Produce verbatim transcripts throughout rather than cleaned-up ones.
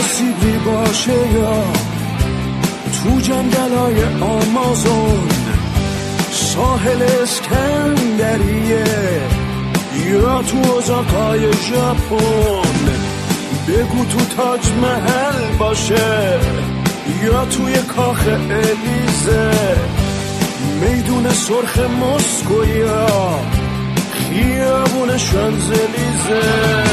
سیبری باشه یا تو جنگلای آمازون، ساحل اسکندریه یا تو اوزاکای ژاپن، بگو تو تاج محل باشه یا توی کاخ الیزه، میدون سرخ مسکو یا خیابون شانزلیزه.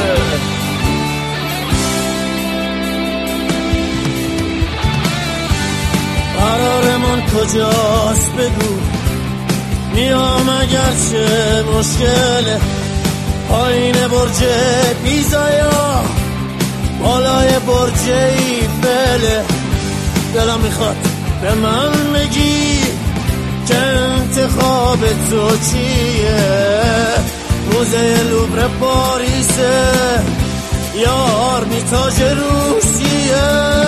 قرارمون کجاست بگو، میام اگرچه مشکله، پایین برج پیزا یا بالای برج ایفله. دلم میخواد به من بگی که انتخاب تو چیه، موزه لوور پاریسه یا آرمیتاژ روسیه.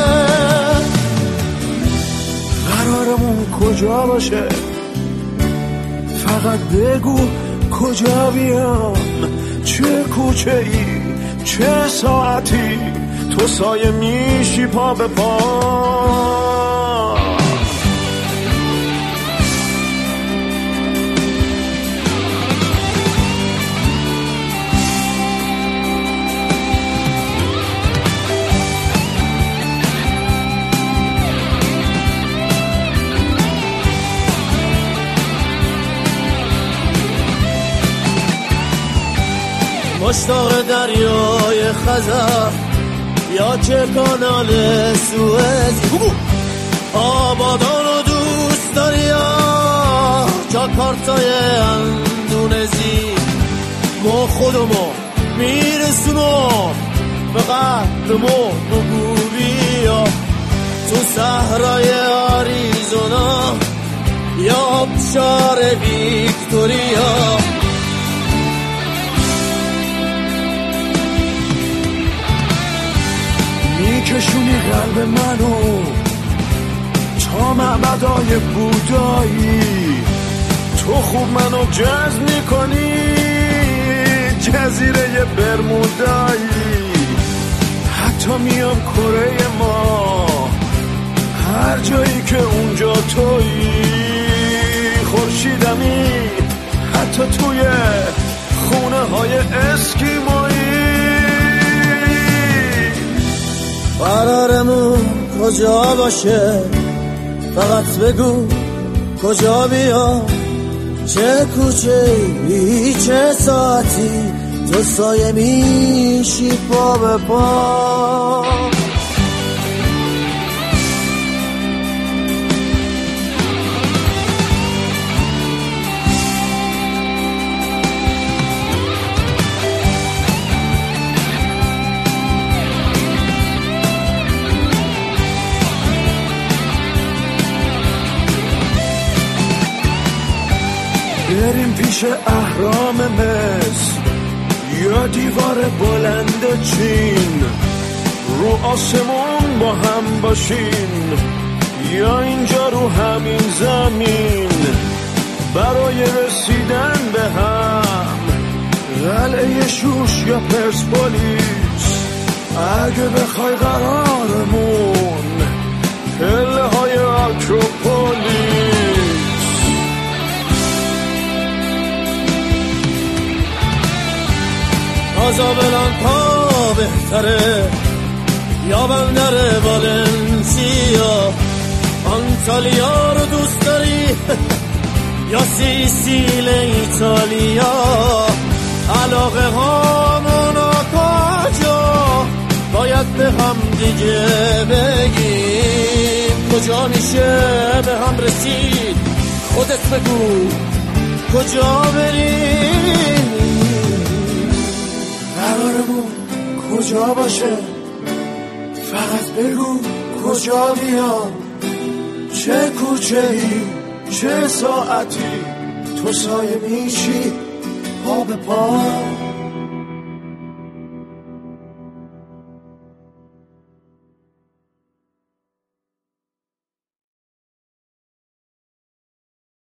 قرارمون کجا باشه، فقط بگو کجا بیام، چه کوچه ای چه ساعتی تو سایه میشی پا به پا. مشتاق دریای خزر یا چه کانال سوئز، آبادان رو دوست داری یا جاکارتای اندونزی، ما خودمو میرسونم به قدمو بگو بیا تو صحرای آریزونا یا آبشار ویکتوریا. میکشونی قلب منو تا معبدای بودایی، تو خوب منو جذب میکنی جزیره برمودایی، حتی میام کره ما هر جایی که اونجا تویی، خورشیدمی حتی توی خونه های اسکیمایی. قرارمون کجا باشه، فقط بگو کجا بیام، چه کوچه ای چه ساعتی تو سایه میشی پا به پا. بریم پیش اهرام مصر یا دیوار بلند چین، رو آسمون با هم باشیم یا اینجا رو همین زمین، برای رسیدن به هم قلعه شوش یا پرسپولیس، اگه بخوای قرارمون پله های آکروپولیس. کازابلانکا بهتره یا بندر والنسیا، آنتالیا رو دوست داری یا سیسیل ایتالیا، علاقه هامون کجا باید به هم دیگه بگیم، کجا میشه به هم رسید خودت بگو کجا بریم. قرارمون کجا باشه، فقط بگو کجا بیام، چه کوچه ای چه ساعتی تو سایه میشی پا به پا.